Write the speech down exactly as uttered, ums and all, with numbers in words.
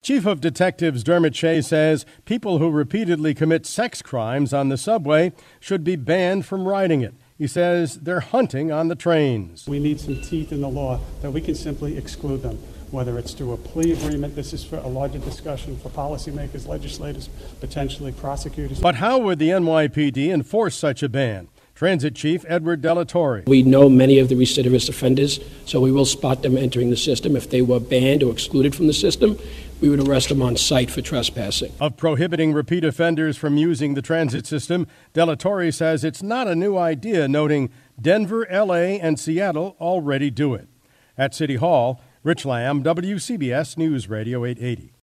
Chief of Detectives Dermot Shea says people who repeatedly commit sex crimes on the subway should be banned from riding it. He says they're hunting on the trains. We need some teeth in the law that we can simply exclude them, whether it's through a plea agreement. This is for a larger discussion for policymakers, legislators, potentially prosecutors. But how would the N Y P D enforce such a ban? Transit Chief Edward Delatorre. We know many of the recidivist offenders, so we will spot them entering the system. If they were banned or excluded from the system, we would arrest them on site for trespassing. Of prohibiting repeat offenders from using the transit system, Delatorre says it's not a new idea, noting Denver, L A, and Seattle already do it. At City Hall, Rich Lamb, W C B S News Radio eight eighty.